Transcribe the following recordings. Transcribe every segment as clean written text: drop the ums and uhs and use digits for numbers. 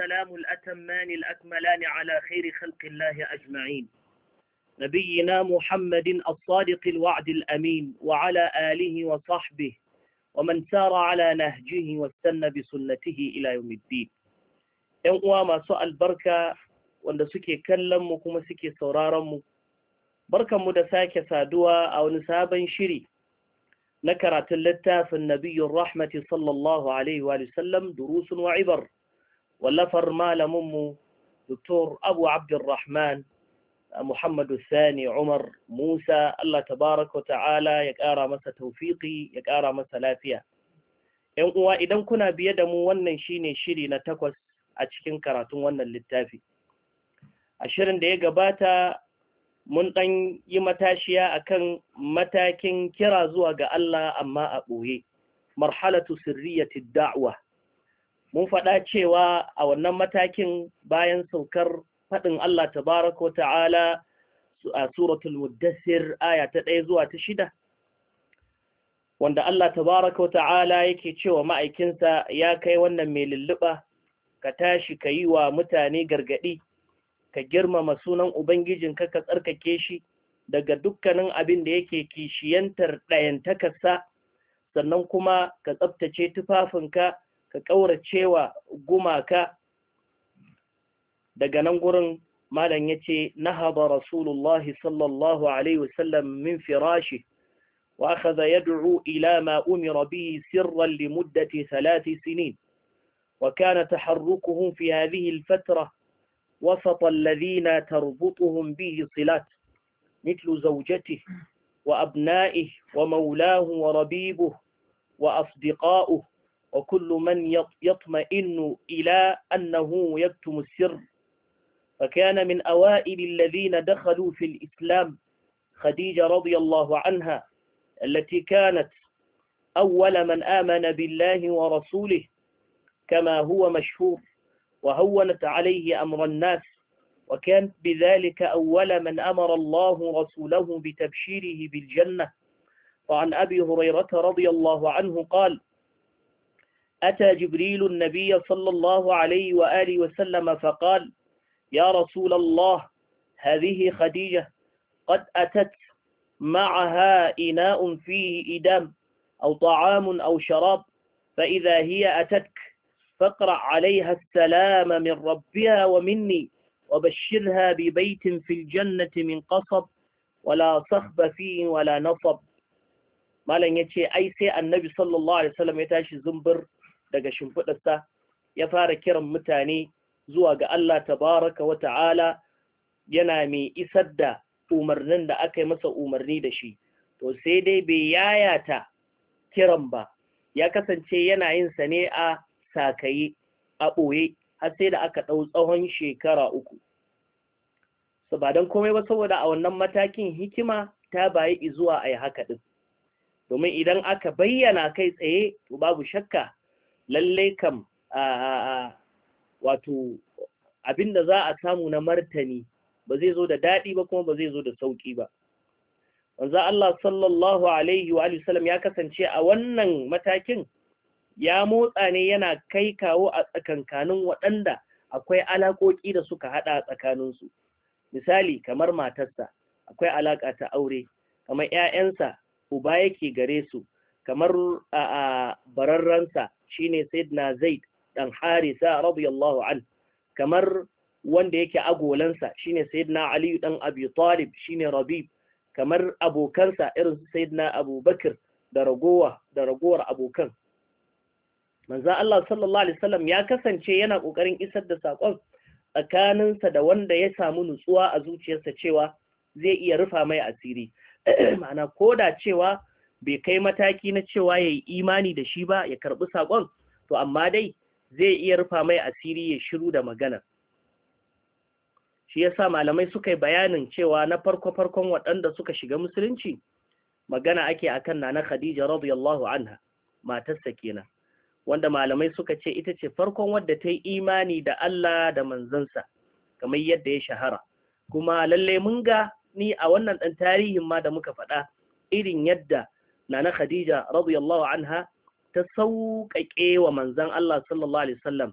والسلام الأتمان الأكملان على خير خلق الله أجمعين نبينا محمد الصادق الوعد الأمين وعلى آله وصحبه ومن سار على نهجه واستنى بسنته إلى يوم الدين. ‘Yan ما سؤال بركة wanda suke kallon mu kuma suke sauraron mu, barkanmu da sake saduwa a wani sabon shiri na karatun littafin Nabiyyur Rahmati sallallahu alaihi wa sallam durusun wa ibar, wallafar malamin mu Dr. Abu Abdurrahman Muhammadu Sani Umar Musa, Allah tabaraka wa ta'ala ya ƙara masa tawfiqi, ya ƙara masa lafiya. ‘Yan uwa, idan kuna biye da mu, wannan shine shiri na 8 a cikin karatun wannan littafi. A shirin da ya gabata mun ɗan yi matashiya akan matakin kira zuwa ga Allah amma a ɓoye, marhalatu sirriyati da'wa. Mun faɗa cewa a wannan matakin bayan saukar faɗin Allah tabaraka wa ta'ala a suratul Muddassir aya ta 1 zuwa ta 6, wanda Allah tabaraka wa ta'ala yake cewa ma'aikinsa, ya kai wannan mai lulluɓa, ka tashi ka yi wa mutane gargaɗi, ka girmama sunan Ubangijinka, ka tsarkake shi daga dukkanin abin da yake kishiyantar ɗayantakarsa, sannan kuma ka tsabtace tufafinka, ka ƙauracewa gumaka. Daga nan gurin malam ya ce, nahaba Rasulullahi sallallahu Alaihi wasallam min firashi wa akhadha yad'u ila ma umira bihi sirran li muddati 3 sinin, wa kana taharrukuhum fi hadhihi al-fatra وسط الذين تربطهم به صلات مثل زوجته وأبنائه ومولاه وربيبه وأصدقاؤه وكل من يطمئن إلى أنه يكتم السر. فكان من أوائل الذين دخلوا في الإسلام خديجة رضي الله عنها، التي كانت أول من آمن بالله ورسوله كما هو مشهور، وهونت عليه أمر الناس، وكانت بذلك أول من أمر الله رسوله بتبشيره بالجنة. وعن أبي هريرة رضي الله عنه قال: أتى جبريل النبي صلى الله عليه وآله وسلم فقال: يا رسول الله، هذه خديجة قد أتت معها إناء فيه إدام أو طعام أو شراب، فإذا هي أتتك فاقرأ عليها السلام من ربها ومني، وبشرها ببيت في الجنة من قصب ولا صخب فيه ولا نصب. malam yace ai sai annabi sallallahu alaihi wasallam ya tashi zumbur daga shimfidarsa, ya fara kiran mutane zuwa ga Allah tabaraka wa ta'ala, yana mai isar da umarnin da aka yi masa umarni da shi. To sai dai bai yayata kiran ba, ya kasance yana yin sa ne a sakaye, a ɓoye, har sai da aka ɗau tsawon shekara 3. So ba don komai ba, saboda a wannan matakin hikima ta bayi zuwa a yi haka ɗin. Domin idan aka bayyana kai tsaye, to babu shakka lallai kam wato abinda za a samu na martani ba zai zo da daɗi ba, kuma ba zai zo da sauƙi ba. Wanzu Allah sallallahu alaihi wa sallam ya kasance a wannan matakin ya motsa ne yana kai kawo a tsakankanin waɗanda akwai alaƙoƙi da suka haɗa tsakaninsu. Misali, kamar matarsa akwai alaƙa ta aure, kamar ‘ya'yansa uba yake gare su, kamar bararransa shine Sayyidina Zaid ɗan Harisa radiyallahu an, kamar wanda yake agolansa shine Sayyidina Ali ɗan Abi Talib shine Rabib, kamar abokansa irin su Sayyidina Abu Bakr da ragowar abokan. Manzo Allah sallallahu alaihi wasallam ya kasance yana kokarin isar da sakon tsakaninsa da wanda ya samu nutsuwa a zuciyarsa cewa zai iya rufa mai asiri. Ma'ana koda cewa bai kai mataki na cewa yayi imani da shi ba, ya karbi sakon, to amma dai zai iya rufa mai asiri, ya shiru da magana. Shi yasa malamai suka yi bayanin cewa na farkon waɗanda suka shiga musulunci magana ake akan Nana Khadija radiyallahu anha, matarsa kenan, wanda malamai suka ce ita ce farkon wadda ta yi imani da Allah da manzansa, kamar yadda ya shahara. Kuma lalle mun ga ni a wannan ɗan tarihin ma da muka faɗa irin yadda Nana Khadija radiyallahu anha ta sauƙaƙe wa manzan Allah sallallahu alaihi wasallam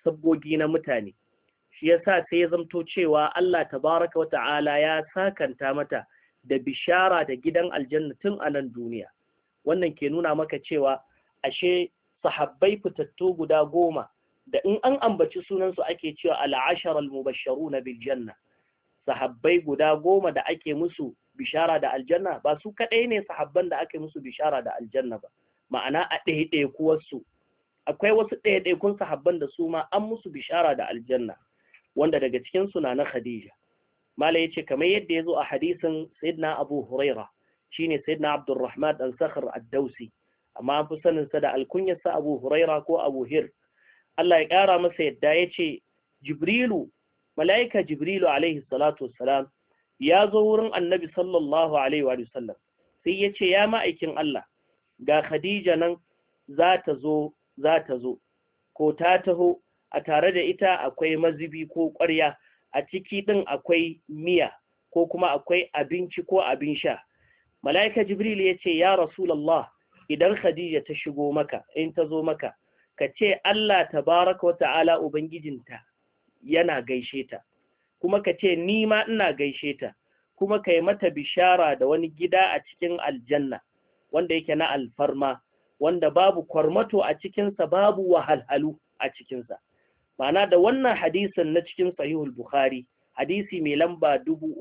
sabgogi na mutane. Shi yasa sai ya zamto cewa Allah tabaraka wa ta'ala ya sakanta mata da bishara da gidan aljanna tun a nan duniya. Wannan ke nuna maka cewa ashe sahabbai fitattu guda 10 da in an ambaci sunansu ake cewa al-ashara al-mubashsharuna bil janna. Sahabbai guda 10 da ake musu bishara da aljanna ba su kadai ne sahabban da ake musu bishara da aljanna ba, ma'ana a ɗaiɗaikuwarsu akwai wasu ɗaiɗaikun sahabban da su ma an musu bishara da aljanna, wanda daga cikinsu na Khadija. Mala ya ce kamar yadda ya zo a hadisin Sayyidina Abu Huraira shine Sayyidina Abdurrahman dan Sakhr ad-Dawsi, amma an fi saninsa da alkunyarsa Abu Huraira ko Abu Hir. Allah ya ƙara masa yadda ya ce mala'ika Jibrilu alaihi salatu wassalam ya zo wurin annabi sallallahu alaihi wa sallam sai ya ce ya ma'aikin Allah ga Khadija nan za ta zo ko ta taho, a tare da ita akwai mazubi ko ƙwarya, a ciki ɗin akwai miya ko kuma akwai abinci ko abin sha. Mala'ika Jibril ya ce ya Rasulallah, idan Khadija ta shigo maka, in ta zo maka, ka ce Allah tabaraka wa ta'ala Ubangijinta yana gaishe ta, kuma ka ce ni ma ina gaishe ta, kuma ka yi mata bishara da wani gida a cikin aljanna wanda yake na alfarma, wanda babu kwarmato a cikinsa, babu wahalhalu a cikinsa. Ma'ana da wannan hadisin na cikin sahihul Bukhari, hadisi mai lamba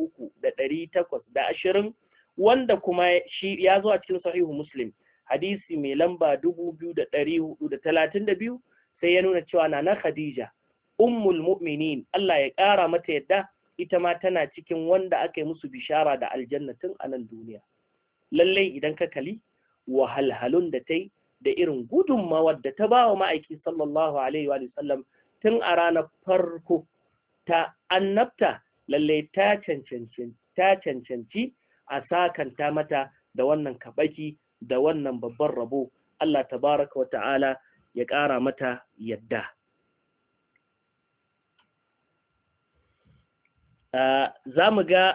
3820, wanda kuma shi ya zo a cikin sahihu Muslim, hadisi mai lamba 2432, sai ya nuna cewa na Khadija ummul mu'minin, Allah ya ƙara mata yadda, ita ma tana cikin wanda aka yi musu bishara da aljanna tun a nan duniya. Lallai idan ka kali wahalhalun da ta yi da irin gudunmawar da ta ba wa ma'aiki sallallahu alaihi wa sallam tun a ranar farko ta annabta, lallai ta cancanci a sakanta mata da wannan kabaki da wannan babban rabo. Allah tabaraka wa ta'ala ya ƙara mata yadda. Za mu ga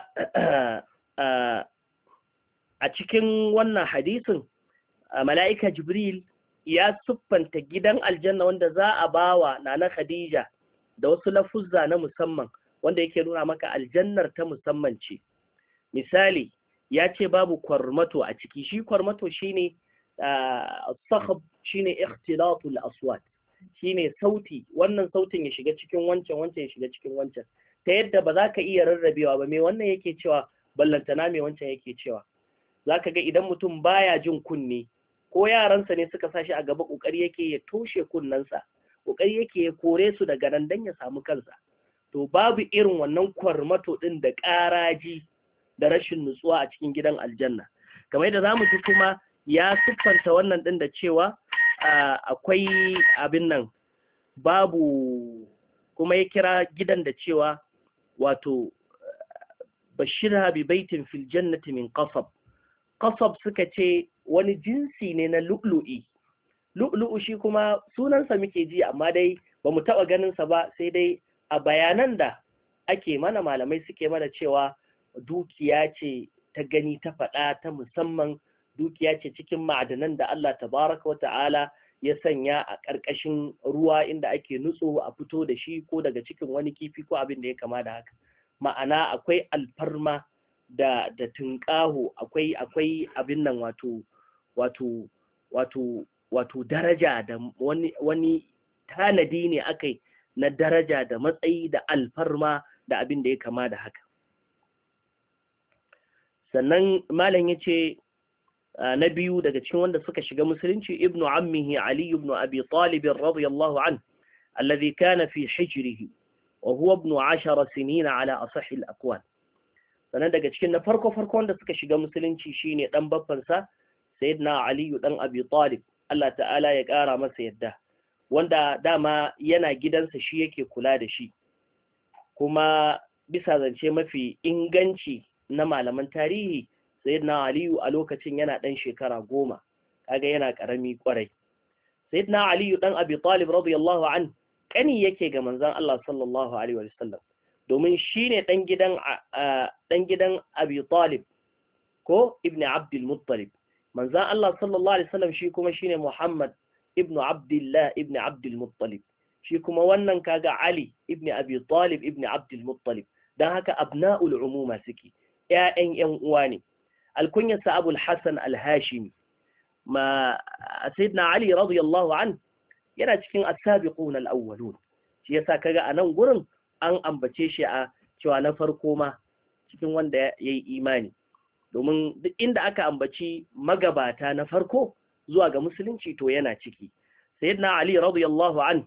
a cikin wannan hadisin mala'ika Jibril ya siffanta gidan aljanna wanda za a bawa Nana Khadija da wasu lafuzza na musamman wanda yake nuna maka aljannar ta musamman ce. Misali, ya ce babu kwarmato a ciki. Shi kwarmato shine sakhab, shine ikhtilatul aswat, shine sauti, wannan sautin ya shiga cikin wancan, wancan ya shiga cikin wancan, ta yadda ba za ka iya rarrabewa ba me wannan yake cewa ballantana me wancan yake cewa. Za ka ga idan mutum baya jin kunne, ko yaransa ne suka sashi a gaba, ƙoƙari yake ya toshe kunnensa, ƙoƙari yake ya kore su daga nan don ya samu kansa. To babu irin wannan kwarmato ɗin da ƙaraji da rashin nutsuwa a cikin gidan aljanna. Kamar yadda za mu ji kuma ya siffanta wannan ɗin da cewa akwai abin nan babu, kuma ya kira gidan da cewa wato bashirha bi baitin fil jannati min qasab. Qasab suka ce wani jinsi ne na lu'lu'i. Lu'lu'u shi kuma sunansa muke ji amma dai ba mu taɓa ganinsa ba, sai dai a bayanan da ake mana malamai suke mana cewa dukiya ce ta gani ta faɗa ta musamman, dukiya ce cikin ma'adanan da Allah tabaraka wa ta'ala ya sanya a ƙarƙashin ruwa inda ake nutso a fito da shi ko daga cikin wani kifi ko abin da ya kama da haka. Ma'ana akwai alfarma da tunƙaho, akwai abin nan wato daraja da wani tanadi ne akai na daraja da matsayi da alfarma da abin da ya kama da haka. Sannan malam ya ce na biyu daga cikin wanda suka shiga musulunci ibnu ammihi Ali ibn Abi Talib radiyallahu an, alladhi kana fi hijrihi wa huwa ibn 10 sinina ala asah al-aqwal. Sannan daga cikin na farko wanda suka shiga musulunci shine dan babbansa sayyidina Ali dan Abi Talib, Allah ta'ala ya kara masa yadda, wanda dama yana gidansa shi yake kula da shi, kuma bisa zance mafi inganci na malaman tarihi sayyidina Aliyu a lokacin yana ɗan shekara 10, kaga yana ƙarami ƙwarai. Sayyidina Aliyu ɗan Abi Talib radiyallahu an ƙani yake ga manzon Allah sallallahu alaihi wa sallam, domin shine ɗan gidan Abi Talib ko ibn Abdul Muttalib. Manzon Allah sallallahu alaihi wa sallam shi kuma shine Muhammad ibn Abdullah ibn Abdul Muttalib, shi kuma wannan kaga Ali ibn Abi Talib ibn Abdul Muttalib, dan haka abna'ul umuma suke, ƴaƴan ƴan uwa ne. Alkunyarsa Abul Hasan al-Hashimi, ma Sayyidina Ali radiyallahu an yana cikin as-sabiqun al-awwalun, shi yasa kaga a nan gurin an ambace shi a cewa na farko ma cikin wanda yayi imani, domin duk inda aka ambaci magabata na farko zuwa ga musulunci to yana ciki. Sayyidina Ali radiyallahu an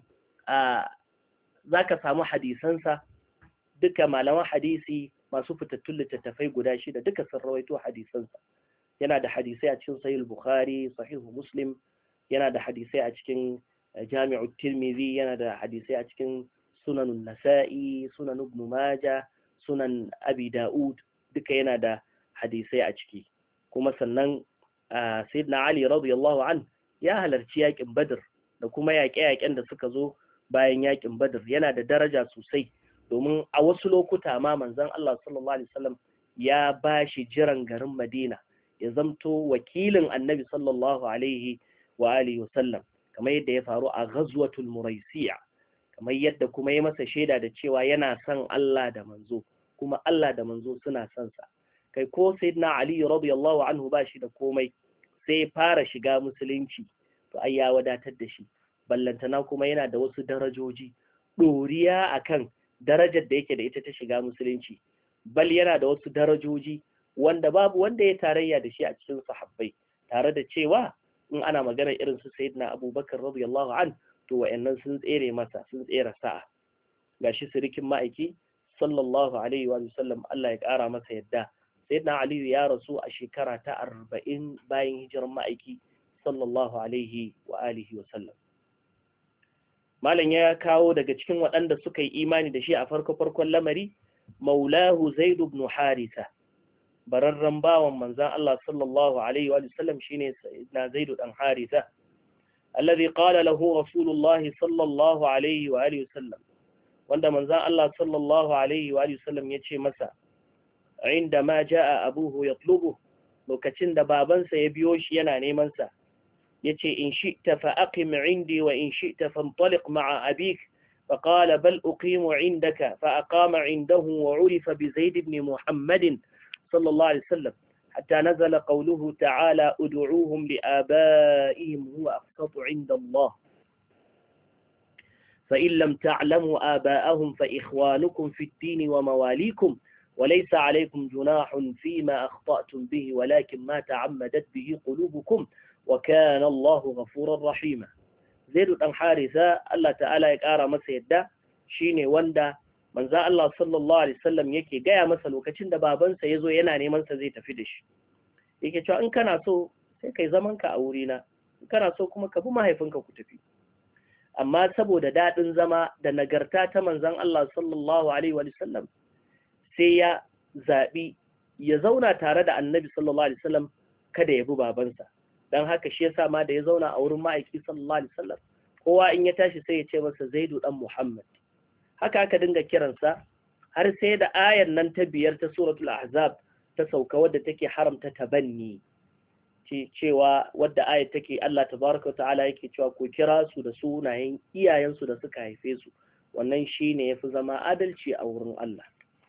zaka samu hadisansa, duka malaman hadisi masu fitattun littattafai guda 6 duka sun rawaito hadisansa. Yana da hadisai a cikin Sahih Bukhari, Sahih Muslim, yana da hadisai a cikin Jami'u Tirmidhi, yana da hadisai a cikin Sunan Nasa'i, Sunan Ibn Majah, Sunan Abi Dawud, duka yana da hadisai a ciki. Kuma sannan Sayyidina Ali radiyallahu an ya halarci yakin Badr da kuma yaƙe-yaƙen da suka zo bayan yakin Badr, yana da daraja sosai, domin a wasu lokuta ma manzon Allah sallallahu alaihi wasallam ya bashi jiran garin Madina ya zamto wakilin Annabi sallallahu alaihi wa alihi wasallam, kamar yadda ya faru a Ghazwatul Muraisiya, kamar yadda kuma ya masa shaida da cewa yana son Allah da manzo, kuma Allah da manzo suna son sa. Kai ko Sayyidina Ali radiyallahu anhu ba shi da komai sai fara shiga musulunci, to ai ya wadatar da shi, ballantana kuma yana da wasu darajoji ɗoriya akan darajar da yake da ita ta shiga musulunci, bal yana da wasu darajoji wanda babu wanda ya tarayya da shi a cikin sahabbai, tare da cewa in ana magana irin su Sayyidina Abubakar radiyallahu an, to wayannan sun tsere masa, sun tsere sa'a. Gashi sirikin ma'aiki sallallahu alaihi wa sallam, Allah ya ƙara masa yadda. Sayyidina Ali ya rasu a shekara ta 40 bayan hijiran ma'aiki sallallahu alaihi wa alihi wa sallam. Malam ya kawo daga cikin waɗanda suka yi imani da shi a farkon lamari, Maulahu Zaid ibn Haritha, bararren bawan manzan Allah sallallahu alaihi wa sallam shine Sayyidina Zaid dan Haritha, alladhi qala lahu Rasulullah sallallahu alaihi wa alihi wa sallam, wanda manzan Allah sallallahu alaihi wa alihi wa sallam yace masa, inda ma jaa abuhu yatlubu, lokacin da babansa ya biyo shi yana neman sa, yace in shi'ta fa aqim indi wa in shi'ta fantaliq ma'a abik, فقال بل أقيم عندك فأقام عنده وعرف بزيد بن محمد صلى الله عليه وسلم حتى نزل قوله تعالى ادعوهم لآبائهم هو أقسط عند الله فإن لم تعلموا آباءهم فإخوانكم في الدين ومواليكم وليس عليكم جناح فيما أخطأتم به ولكن ما تعمدت به قلوبكم وكان الله غفورا رحيما. Zaidu ɗan Harisa, Allah ta'ala ya ƙara masa yadda, shi ne wanda manza Allah sallallahu Alaihi wasallam yake gaya masa lokacin da babansa ya zo yana nemansa zai tafi da shi. Yake cewa in kana so sai kai zamanka a wurina, in kana so kuma ka bi mahaifinka ku tafi. Amma saboda daɗin zama da nagarta ta manzan Allah sallallahu Alaihi wasallam sai ya zaɓi ya zauna tare da annabi sallallahu Alaihi wasallam kada ya bi babansa. Don haka shi yasa ma da ya zauna a wurin ma'aiki sallallahu alaihi wasallam, kowa in ya tashi sai ya ce masa Zaidu dan Muhammad. Haka aka dinga kiransa har sai da ayar nan ta 5 ta suratul Ahzab ta sauka, wadda take haramta tabanni, cewa wadda ayar take Allah tabaraka ta'ala yake cewa ko kira su da sunayen iyayensu da suka haife su, wannan shine yafi zama adalci a wurin Allah.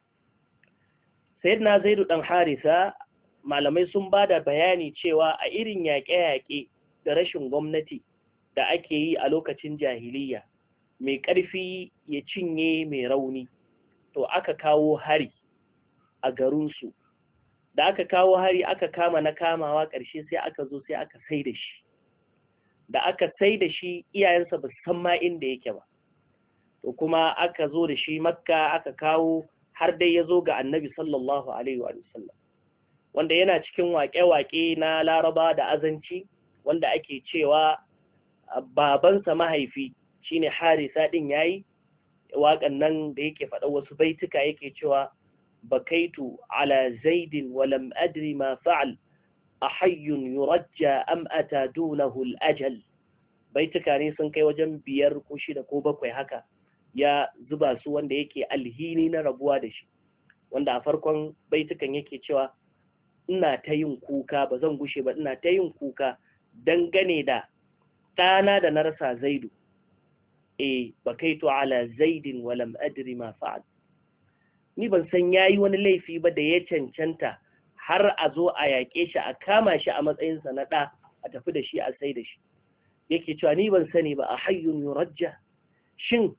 Sayyidina Zaidu dan Harisa, malamai sun ba da bayani cewa a irin yaƙe-yaƙe da rashin gwamnati da ake yi a lokacin jahiliya, mai ƙarfi ya cinye mai rauni, to aka kawo hari a garinsu. Da aka kawo hari aka kama na kamawa, ƙarshe sai aka zo sai aka sai da shi. Da aka sai da shi iyayensa ba su san ma inda yake ba. To kuma aka zo da shi Makka, aka kawo har dai ya zo ga Annabi sallallahu alaihi wa sallam, wanda yana cikin waƙe-waƙe na Laraba da azanci, wanda ake cewa babansa mahaifi shine Harisa din yayi waƙan nan da yake faɗa wasu baituka, yake cewa bakaitu ala zaidin wa lam adri ma fa'al ahayyun yurajja am ata dunahu al-ajal. Baituka ne sun kai wajen 5 ko 6 ko 7 haka, ya zuba su, wanda yake alhini na rabuwa da shi, wanda a farkon baitukan yake cewa ina ta yin kuka, ba zan gushe ba ina ta yin kuka dangane da ɗana da na rasa Zaidu. bakaitu ala zaidin wa lam adri ma fa'al, ni ban san yayi wani laifi ba da ya cancanta har a zo a yaƙe shi a kama shi a matsayinsa na ɗa a tafi da shi a sai da shi. Yake cewa ni ban sani ba a hayyun yurajja, shin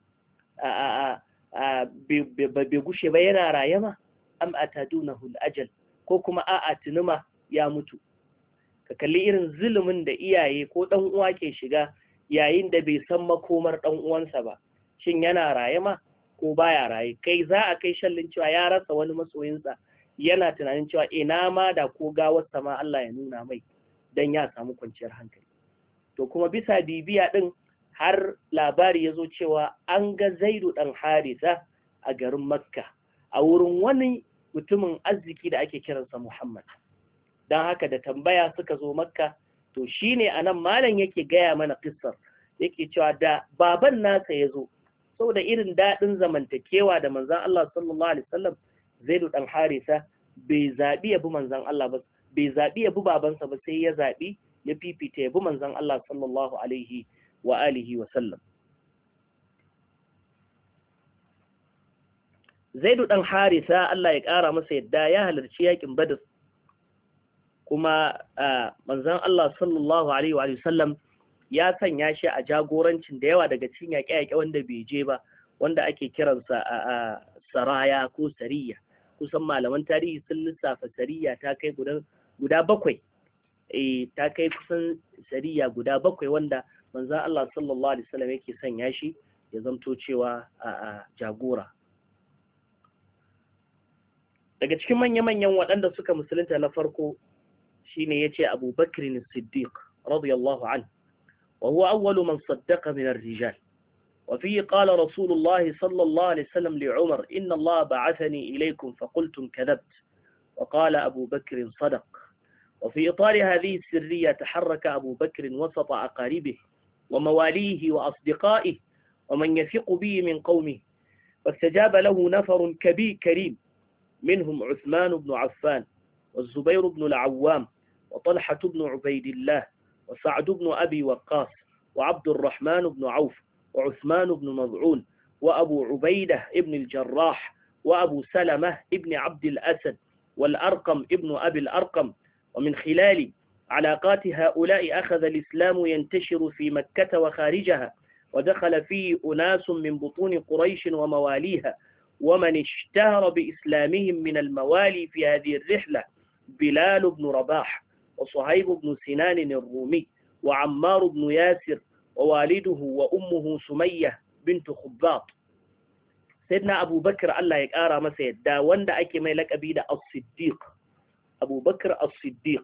bai gushe ba yana raye ma, am atadunahu al-ajal, ko kuma a'a tunuma ya mutu. Ka kalli irin zulumin da iyaye ko dan uwa ke shiga yayin da bai san makomar dan uwansa ba, shin yana raye ma ko baya raye. Kai za a kai shallin cewa ya rasa wani masoyinsa, yana tunanin cewa ina ma da ko gawarsa ma Allah ya nuna mai dan ya samu kwanciyar hankali. To kuma bisa bibiya din har labari ya zo cewa an ga Zaidu dan Harisa a garin Makka a wurin wani mutumin arziki da ake kiransa Muhammad. Don haka da tambaya suka zo Makka, to shine anan malam yake gaya mana kissar, yake cewa da baban nasa ya zo saboda irin daɗin zamantakewa da manzon Allah sallallahu alaihi wasallam, Zaidu dan Harisa bai zabi yabi manzon Allah ba, bai zabi yabi babansa ba, sai ya zabi ya fifita yabi manzon Allah sallallahu alaihi wa alihi wa sallam. Zaidu dan Harisa Allah ya ƙara masa yadda ya halarci yakin Badr, kuma manzon Allah sallallahu alaihi wa sallam ya sanya shi a jagorancin da yawa daga cikin yaƙe-yaƙe wanda bai je ba, wanda ake kiransa a saraya ko sariya. Kusan malaman tarihi sun lissafa sariya ta kai guda bakwai, ta kai kusan sariya guda bakwai wanda manzon Allah sallallahu alaihi wa sallam yake sanya shi ya zamto cewa a jagora. Daga cikin manya-manyan waɗanda suka musulunta na farko shine yace Abu Bakr as-Siddiq radiyallahu anhu, wa huwa awwalu man saddaqa min ar-rijal. Wa fihi qala Rasulullah sallallahu alaihi wasallam li Umar, inna Allah ba'athani ilaykum fa qultum kadhabt. Wa qala Abu Bakr sadaq. Wa fi itar hadhihi as-sirriyya taharraka Abu Bakr wasata aqaribihi wa mawalihi wa asdiqaihi wa man yafiqu bihi min qawmihi. فاستجاب له نفر كريم منهم عثمان بن عفان والزبير بن العوام وطلحة بن عبيد الله وسعد بن أبي وقاص وعبد الرحمن بن عوف وعثمان بن مضعون وأبو عبيدة ابن الجراح وأبو سلمة ابن عبد الأسد والأرقم ابن أبي الأرقم. ومن خلال علاقات هؤلاء أخذ الإسلام ينتشر في مكة وخارجها، ودخل فيه أناس من بطون قريش ومواليها. ومن اشتهر بإسلامهم من الموالي في هذه الرحلة بلال بن رباح وصهيب بن سنان الرومي وعمار بن ياسر ووالده وأمه سمية بنت خباط. سيدنا أبو بكر الله يقارى مسيد دا واندا أكي ميلك أبيدا الصديق، أبو بكر الصديق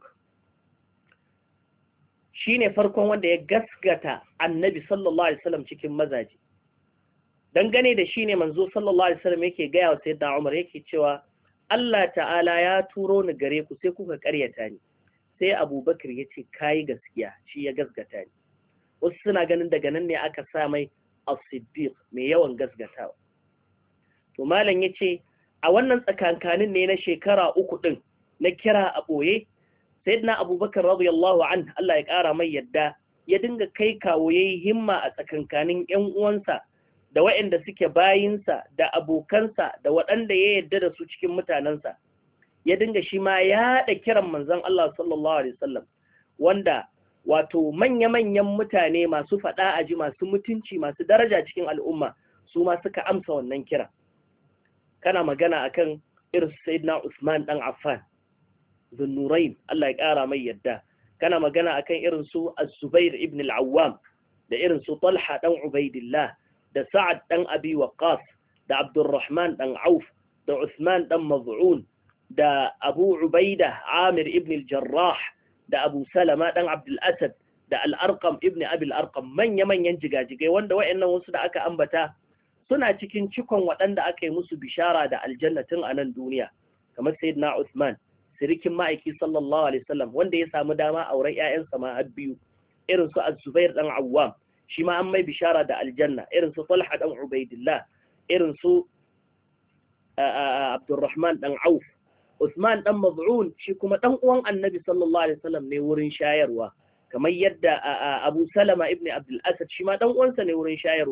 shine farkon wanda ya gaskata annabi sallallahu alaihi wasallam cikin mazaji. Dangane da shine manzo sallallahu alaihi wasallam yake gaya wa sayyidina Umar, yake cewa Allah ta'ala ya turo ni gare ku sai kuka karyata ni. Sai Abu Bakr yace kai gaskiya, shi ya gaskata ni. Wasu suna ganin daga nan ne aka sa mai as-siddiq, mai yawan gaskatawa. To malam yace a wannan tsakankanin ne na shekara 3 din na kira a boye, sayyidina Abu Bakr radiyallahu anhu Allah ya kara mai yadda ya dinga kai kawo yayi himma a tsakankanin ƴan uwansa da waɗanda suke bayinsa da abokansa da waɗanda ya yarda da su cikin mutanensa. Ya dinga shi ma ya haɗa kiran manzon Allah sallallahu alaihi wasallam, wanda wato manya-manyan mutane masu faɗa aji, masu mutunci, masu daraja cikin al'umma, su ma suka amsa wannan kira. Kana magana akan irin sayyidina Usman dan Affan, Zunnurain, Allah ya ƙara mai yadda. Kana magana akan irin su Az-Zubair ibn al-Awwam, da irin su Talha dan Ubaidillah, da Sa'ad dan Abi Waqqas, da Abdurrahman dan Auf, da Uthman dan Maz'un, da Abu Ubaida Amir ibn al-Jarrah, da Abu Salama dan Abdul Asad, da Al-Arqam ibn Abi Al-Arqam, manya-manyan jigajigai wanda wayannan wasu da aka ambata suna cikin cikon waɗanda aka yi musu bishara da aljannatin a nan duniya, kamar Sayyidina Uthman, sirikin ma'aiki sallallahu alaihi wasallam, wanda ya samu dama auren ƴaƴansa ma har biyu, irin su Az-Zubair dan Awwam, shi ma an mai bishara da aljanna, irin su Talha dan Ubaidillah, irin su Abdurrahman dan Auf. Usman dan Maz'un shi kuma dan uwan Annabi sallallahu alaihi wasallam ne wurin shayarwa, kamar yadda Abu Salama ibn Abdul Asad shi ma dan uwansa ne wurin shayarwa.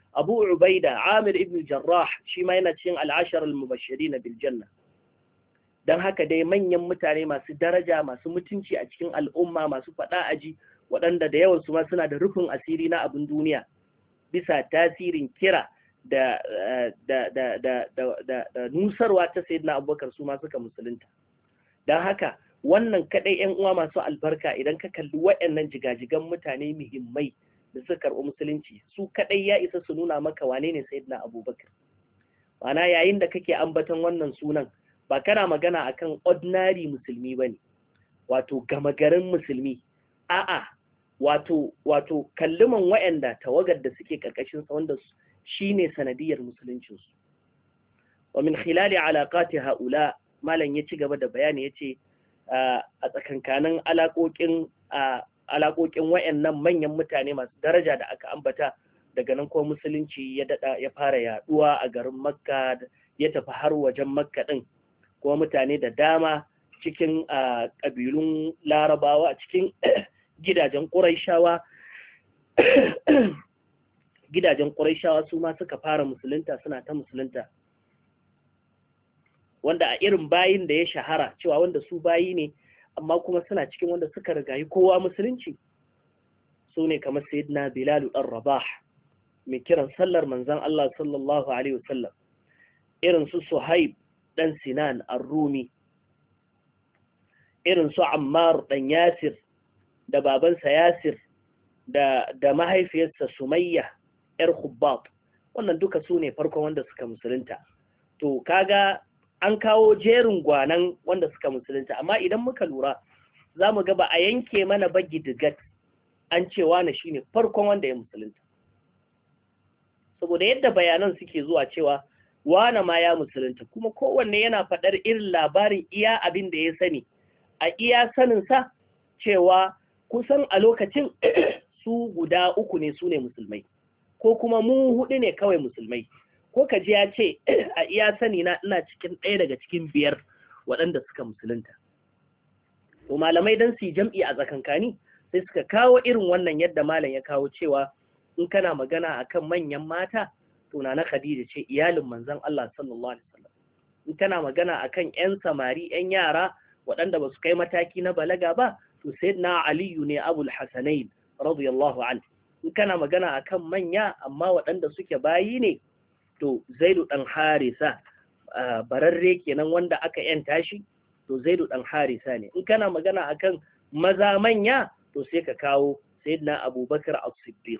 Abu Ubaida Amir ibn Jarrah shi ma yana cikin al-ashar al-mubashirin bil janna. Dan haka dai manyan mutane masu daraja masu mutunci a cikin al'umma masu fada aji waɗanda da yawan su ma suna da rufin asiri na abin duniya bisa tasirin kira da nusarwa ta sayyidina Abubakar su ma suka musulunta. Dan haka wannan kadai ƴan uwa masu albarka idan ka kalli waɗannan jigajigan mutane muhimmai da suka karɓi musulunci su kadai ya isa su nuna maka wane ne sayyidina Abubakar. Ma'ana yayin da kake ambaton wannan sunan ba kana magana akan ordinary musulmi bane wato gama garin musulmi, a'a wato kalliman waɗanda tawagar da suke karkashin sa wanda shine sanadiyar musuluncin su. Wa min khilali alaqati haula malan ya ci gaba da bayani yace a tsakankanin alaƙoƙin wayannan manyan mutane masu daraja da aka ambata daga nan kuma musulunci ya fara yaduwa a garin Makka ya tafi har wajen Makka din kuma mutane da dama cikin ƙabilun Larabawa cikin gidajen Qurayshawa su ma suka fara musulunta suna ta musulunta wanda a irin bayin da ya shahara cewa wanda su bayi ne amma kuma suna cikin wanda suka rigayi kowa musulunci su ne kamar sayyidina Bilal dan Rabah mai kiran sallar manzon Allah sallallahu alaihi wasallam, irin su Suhaib dan Sinan ar-Rumi, irin su Ammar dan Yasir da babansa Yasir da mahaifiyarsa Sumayya yar Khubbab. Wannan duka su ne farkon wanda suka musulunta. To kaga an kawo jerin gwanan wanda suka musulunta, amma idan muka lura za mu ga ba a yanke mana ba gidigat an ce wane shine farkon wanda ya musulunta, saboda yadda bayanan suke zuwa cewa wane ma ya musulunta kuma kowanne yana faɗar irin labarin iya abin da ya sani a iya saninsa cewa kusan a lokacin su guda uku ne su ne musulmai ko kuma mu hudu ne kawai musulmai, ko ka ji ya ce a iya sani na ina cikin ɗaya daga cikin 5 waɗanda suka musulunta. To malamai dan su jam'i a tsakankani sai suka kawo irin wannan yadda malam ya kawo cewa in kana magana akan manyan mata to na Khadija ce iyalin manzon Allah sallallahu alaihi wasallam. In kana magana akan ƴan samari ƴan yara waɗanda ba su kai mataki na balaga ba to sayyidina Ali ne Abul Hasanain radiyallahu anhu. In kana magana akan manya amma waɗanda suke bayi ne to Zaidu dan Harisa bararre kenan wanda aka yanta shi to Zaidu dan Harisa ne. In kana magana akan maza manya to sai ka kawo sayyidina Abubakar as-Siddiq,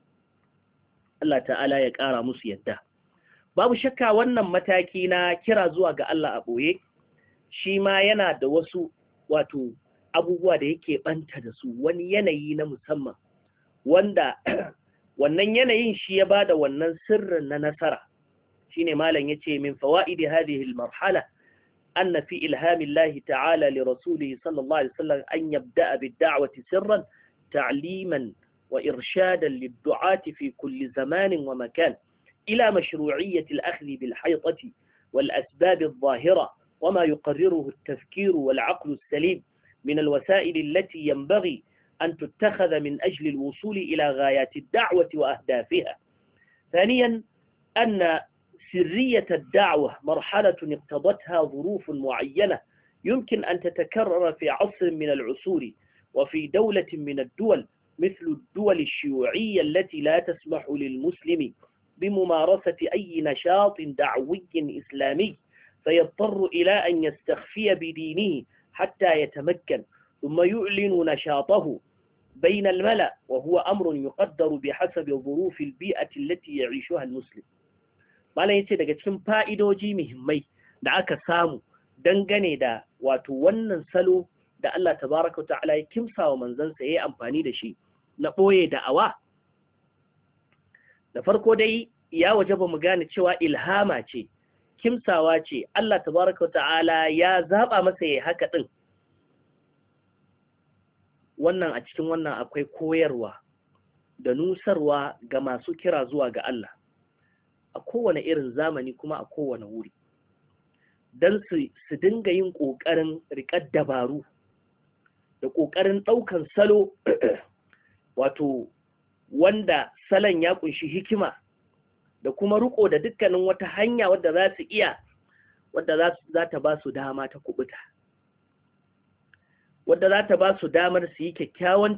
Allah ta'ala ya ƙara musu yadda. Babu shakka wannan mataki na kira zuwa ga Allah a ɓoye shi ma yana da wasu wato abubuwa da yake ɓanta da su, wani yanayi na musamman wanda wannan yanayin shi ya bada wannan sirrin na nasara. Shine malam yace min fawaidi hadhihi al-marhala anna fi ilhami Allah ta'ala li rasulihi sallallahu alaihi wasallam an yabda'a bid-da'wati sirran ta'liman وإرشادا للدعاة في كل زمان ومكان إلى مشروعية الأخذ بالحيطة والأسباب الظاهرة وما يقرره التفكير والعقل السليم من الوسائل التي ينبغي أن تتخذ من أجل الوصول إلى غايات الدعوة وأهدافها. ثانيا أن سرية الدعوة مرحلة اقتضتها ظروف معينة يمكن أن تتكرر في عصر من العصور وفي دولة من الدول مثل الدول الشيوعية التي لا تسمح للمسلم بممارسة أي نشاط دعوي إسلامي فيضطر إلى أن يستخفي بدينه حتى يتمكن ثم يعلن نشاطه بين الملأ وهو أمر يقدر بحسب ظروف البيئة التي يعيشها المسلم. malam yace daga cikin fa'idoji muhimmai da aka samu dangane da wato wannan salo da Allah tabaraka ta'ala ya kimsa wa manzansa yayi amfani da shi na boye da'awa. Da farko dai ya wajaba mu gane cewa ilhama ce, kimsawa ce, Allah tabaraka ta'ala ya zaba masa yayi haka din. Wannan a cikin wannan akwai koyarwa da nusarwa ga masu kira zuwa ga Allah a kowane irin zamani kuma a kowane wuri, don su dinga yin ƙoƙarin riƙar dabaru da ƙoƙarin ɗaukan salo wato wanda salon ya ƙunshi hikima da kuma riko da dukkanin wata hanya wadda za su iya, wadda za ta ba su dama ta kubuta, wadda za ta ba su damar su yi kyakkyawan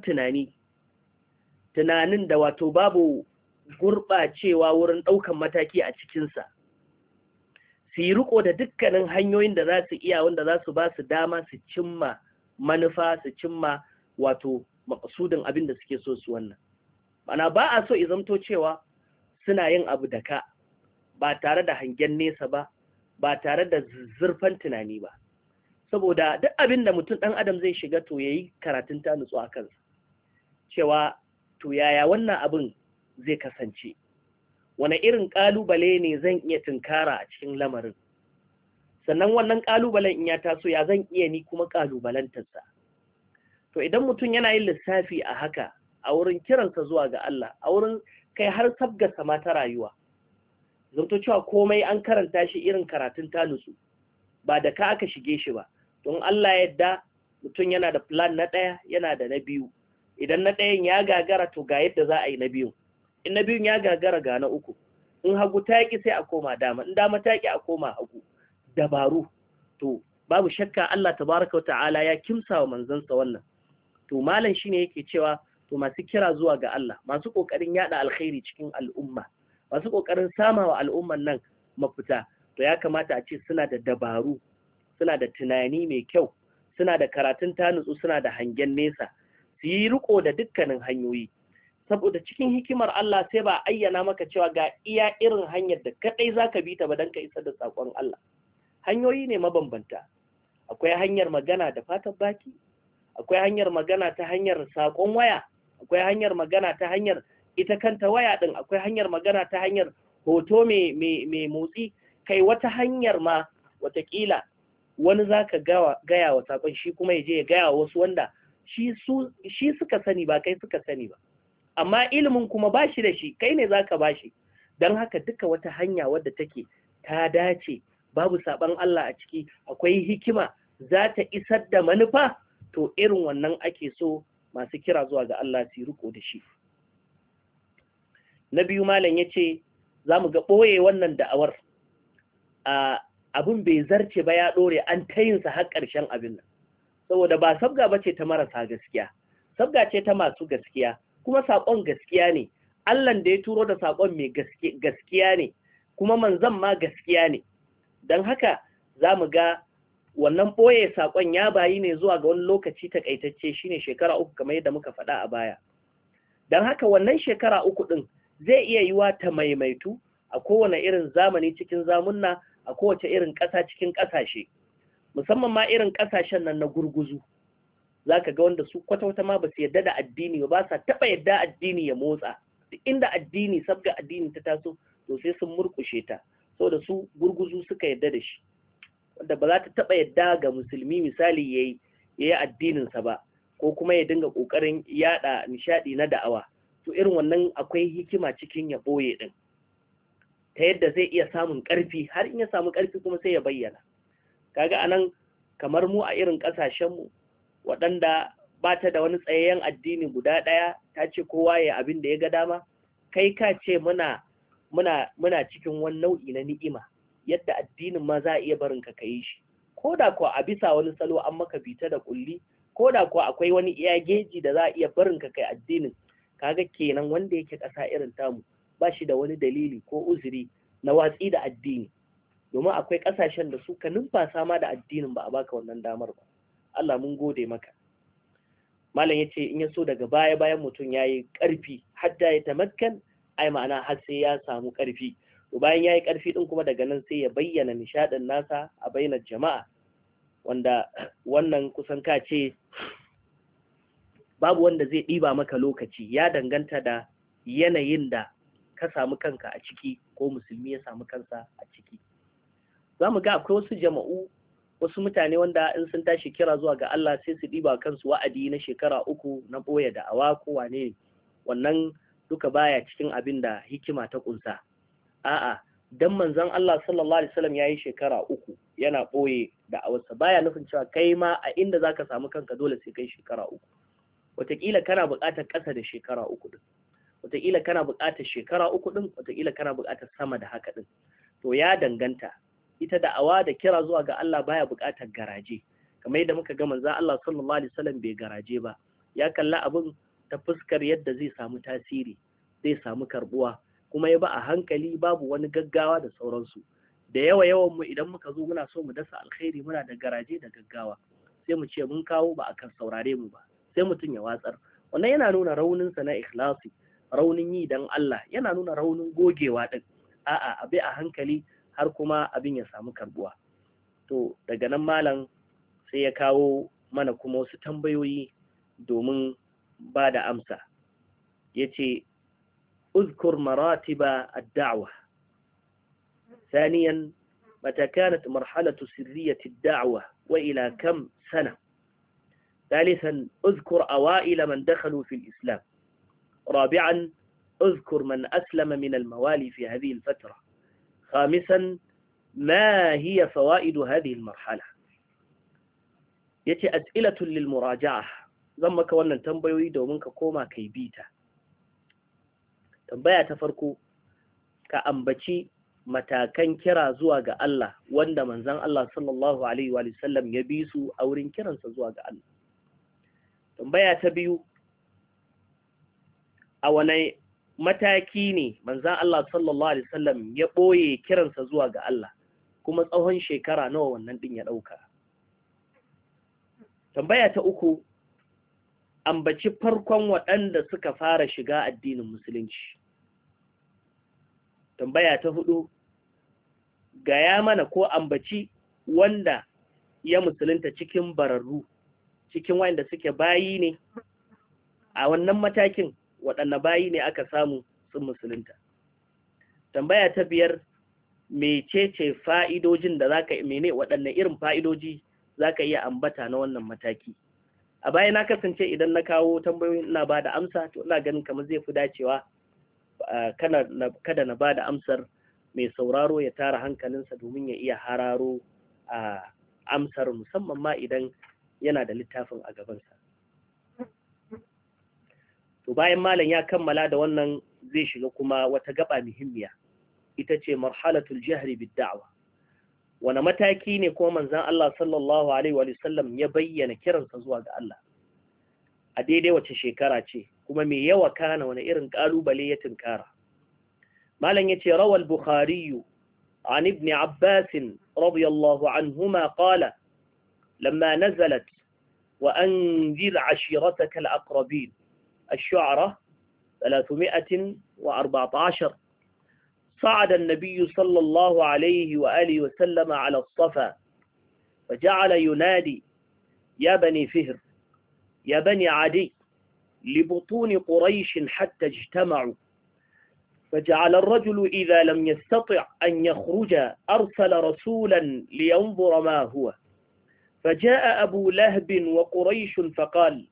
tunanin da wato babu gurɓacewa wurin ɗaukan mataki a cikinsa, su yi riko da dukkanin hanyoyin da za su iya, wanda za su ba su dama su cimma manufa, su cimma wato maƙasudin abin da suke so su wannan. Mana ba a so izamto cewa suna yin abu da ka, ba tare da hangen nesa ba, ba tare da zurfan tunani ba. Saboda duk abin da mutum ɗan adam zai shiga to ya yi karatun ta nutsu a kansa, cewa to yaya wannan abin zai kasance, wane irin ƙalubale ne zan iya tunkara a cikin lamarin, sannan wannan ƙalubalen in ya taso ya zan iya ni kuma ƙalubalantarsa. To idan mutum yana yin lissafi a haka, a wurin kiransa zuwa ga Allah, a wurin kai har sabgarsa ma ta rayuwa, zanto cewa komai an karanta shi irin karatun ta nutsu, ba da ka aka shige shi ba. Don Allah yadda mutum yana da plan na ɗaya, yana da na biyu. Idan na ɗayan ya gagara to ga yadda za a yi na biyu. In na biyun ya gagara ga na uku. In hagu ta ƙi sai a koma dama, in dama ta ƙi a koma hagu. Dabaru. To babu shakka Allah tabaraka wa ta'ala ya kimsa wa manzansa wannan. To malam shine yake cewa to masu kira zuwa ga Allah, masu kokarin yada alkhairi cikin al'umma, masu kokarin sama wa al'umman nan mafita, to ya kamata a ce suna da dabaru, suna da tunani mai kyau, suna da karatun tanutsu, suna da hangen nesa, su yi riko da dukkanin hanyoyi. Saboda cikin hikimar Allah sai ba ayyana maka cewa ga iya irin hanyar da kadai zaka bi ta ba dan ka isar da sakon Allah. Hanyoyi ne mabambanta. Akwai hanyar magana da fatan baki, akwai hanyar magana ta hanyar sakon waya, akwai hanyar magana ta hanyar ita kanta waya din, akwai hanyar magana ta hanyar hoto mai motsi, kai wata hanyar ma watakila wani zaka gaya wa sakon shi kuma ya je ya gaya wa wasu wanda shi suka sani ba kai suka sani ba, amma ilimin kuma ba shi da shi, kai ne zaka ba shi. Don haka duka wata hanya wadda take ta dace, babu saban Allah a ciki, akwai hikima, za ta isar da manufa, to irin wannan ake so masu kira zuwa ga Allah su riko da shi. Na biyu malam yace za mu ga ɓoye wannan da'awar abin bai zarce ba, ya ɗore, an tayinsa har ƙarshen abin nan, saboda ba sabga bace ta marasa gaskiya, sabga ce ta masu gaskiya, kuma saƙon gaskiya ne. Allahn da ya turo da saƙon mai gaskiya ne, kuma manzon ma gaskiya ne. Don haka za mu ga wannan ɓoye saƙon ya bayi ne zuwa ga wani lokaci takaitacce, shine shekara 3 kamar yadda muka faɗa a baya. Don haka wannan shekara 3 ɗin zai iya yiwa ta maimaitu a kowane irin zamani cikin zamunna, a kowace irin ƙasa cikin ƙasashe, musamman ma irin ƙasashen nan na gurguzu. Za ka ga wanda su kwata-kwata ma ba su yadda da addini ba sa taɓa yadda addini ya motsa. Duk inda addini, sabga addini ta taso, to sai sun murƙushe ta, saboda su gurguzu suka yadda da shi, wanda ba za ta taɓa yadda ga musulmi misali ya yi addininsa ba, ko kuma ya dinga ƙoƙarin yaɗa nishaɗi na da'awa. To irin wannan akwai hikima cikin ya ɓoye ɗin, ta yadda zai iya samun ƙarfi, har in ya samu ƙarfi kuma sai ya bayyana. Kaga anan kamar mu a irin ƙasashenmu waɗanda ba ta da wani tsayayyen addini guda ɗaya, ta ce kowa ya abin da ya ga dama, kai ka ce muna cikin wani nau'i na ni'ima, yadda addinin ma za a iya barin ka yi shi, ko da kuwa a bisa wani salo an maka bita da kulli, ko da kuwa akwai wani iya geji da za a iya barin ka kai addinin. Kaga kenan wanda yake ƙasa irin tamu ba shi da wani dalili ko uzuri na watsi da addini, domin akwai ƙasashen da su ka numfasa ma da addinin ba a baka wannan damar ba. Allah mun gode maka. Malam ya ce in ya so daga baya bayan mutum ya yi ƙarfi, hadda ya tamakkan, ai ma'ana har sai ya samu ƙarfi. To bayan ya yi ƙarfi ɗin kuma daga nan sai ya bayyana nishaɗin nasa a bainar jama'a, wanda wannan kusan ka ce babu wanda zai ɗiba maka lokaci, ya danganta da yanayin da ka samu kanka a ciki ko musulmi ya samu kansa a ciki. Za mu ga akwai wasu jama'u, wasu mutane wanda in sun tashi kira zuwa ga Allah sai su ɗiba kansu wa'adi na shekara 3 na ɓoye da'awa ko wane. Wannan duka baya cikin abin da hikima ta ƙunsa. A'a, dan manzon Allah sallallahu alaihi wasallam yayi shekara 3 yana ɓoye da'awarsa, baya nufin cewa kai ma a inda zaka samu kanka dole sai kai shekara 3. Wataƙila kana buƙatar ƙasa da shekara 3 din. wataƙila kana buƙatar shekara 3 ɗin, wataƙila kana buƙatar sama da haka ɗin. To ya danganta. Ita da'awa da kira zuwa ga Allah baya buƙatar garaje, kamar yadda muka ga manzon Allah sallallahu alaihi wasallam bai garaje ba, ya kalla abin ta fuskar yadda zai samu tasiri, zai samu karbuwa, kuma ya ba a hankali, babu wani gaggawa da sauransu. Da yawan mu idan muka zo muna so mu dasa alkhairi muna da garaje da gaggawa, sai mu ce mun kawo ba akan saurare mu ba, sai mutum ya watsar. Wannan yana nuna raunin sa na ikhlasi, raunin yi dan Allah, yana nuna raunin gogewa din. A'a, abi a hankali har kuma abin ya samu karbuwa. To daga nan malam sai ya kawo mana kuma wasu tambayoyi domin ba da amsa. yace اذكر مراتب الدعوة. ثانيا متى كانت مرحلة سرية الدعوة وإلى كم سنة؟ ثالثا اذكر أوائل من دخلوا في الإسلام. رابعا اذكر من أسلم من الموالي في هذه الفترة. خامسا ما هي فوائد هذه المرحلة؟ يتي أسئلة للمراجعة. زمك وانا تنبيوي دومنك كوما كيبيتا. tambaya ta farko, ka ambaci matakan kira zuwa ga Allah wanda manzon Allah sallallahu alaihi wa sallam ya bi su a wurin kiransa zuwa ga Allah. Tambaya ta biyu, a wane mataki ne manzon Allah sallallahu alaihi wa sallam ya boye kiransa zuwa ga Allah, kuma tsawon shekara nawa wannan din ya dauka. Tambaya ta uku, ambaci farkon waɗanda suka fara shiga addinin musulunci. Tambaya ta hudu, gaya mana ko ambaci wanda ya musulunta cikin bararru, cikin wanda suke bayi ne a wannan matakin, waɗanne bayi ne aka samu sun musulunta. Tambaya ta biyar, mecece fa'idojin da waɗanne irin fa'idoji zaka iya ambata na wannan mataki. A baya na kasance idan na kawo tambayoyin ina ba da amsa, to ina ganin kamar zai fi dacewa kada na ba da amsar mai sauraro ya tara hankalinsa domin ya iya hararo a amsar, musamman ma idan yana da littafin a gabansa. To bayan malam ya kammala da wannan, zai shiga kuma wata gaba muhimmiya, ita ce marhalatul jahri bid da'wa. Wani mataki ne kuma manzon Allah sallallahu alaihi wa sallam ya bayyana kiransa zuwa ga Allah, a daidai wace shekara ce, kuma me yawa kana wani irin kalubale ya tinkara. Malam yace rawal Bukhari an ibn Abbas radiyallahu anhuma qala lamma nazalat wa anzir ashirataka al-aqrabin ash-shu'ara 314 صعد النبي صلى الله عليه وآله وسلم على الصفا فجعل ينادي يا بني فهر يا بني عدي لبطون قريش حتى اجتمعوا، فجعل الرجل إذا لم يستطع أن يخرج أرسل رسولا لينظر ما هو، فجاء أبو لهب وقريش فقال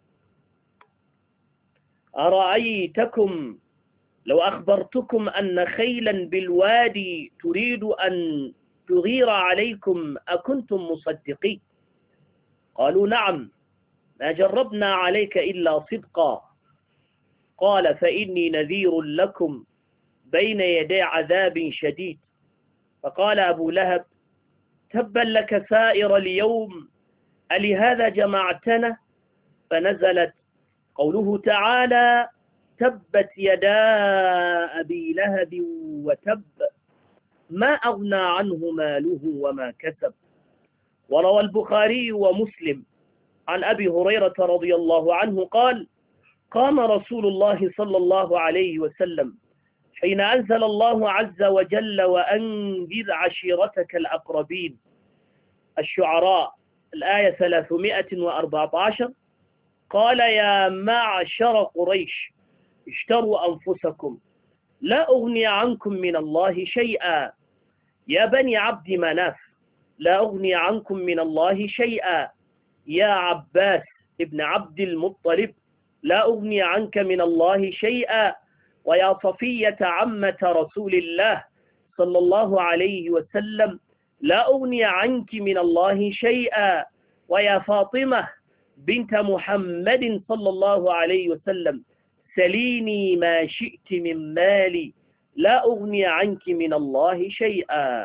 أرأيتكم لو أخبرتكم أن خيلا بالوادي تريد أن تغير عليكم أكنتم مصدقين؟ قالوا نعم، ما جربنا عليك إلا صدقا. قال فإني نذير لكم بين يدي عذاب شديد. فقال أبو لهب تبا لك سائر اليوم، ألهذا جمعتنا؟ فنزلت قوله تعالى تبت يدا أبي لهب وتب ما أغنى عنه ماله وما كسب. وروى البخاري ومسلم عن أبي هريرة رضي الله عنه قال قام رسول الله صلى الله عليه وسلم حين أنزل الله عز وجل وأنذر عشيرتك الأقربين الشعراء الآية 314، قال يا معشر قريش اشتروا أنفسكم لا أغني عنكم من الله شيئا، يا بني عبد مناف لا أغني عنكم من الله شيئا، يا عباس ابن عبد المطلب لا أغني عنك من الله شيئا، ويا صفية عمة رسول الله صلى الله عليه وسلم لا أغني عنك من الله شيئا، ويا فاطمة بنت محمد صلى الله عليه وسلم salini ma shi'ti min mali la ughni anki min Allah shay'a.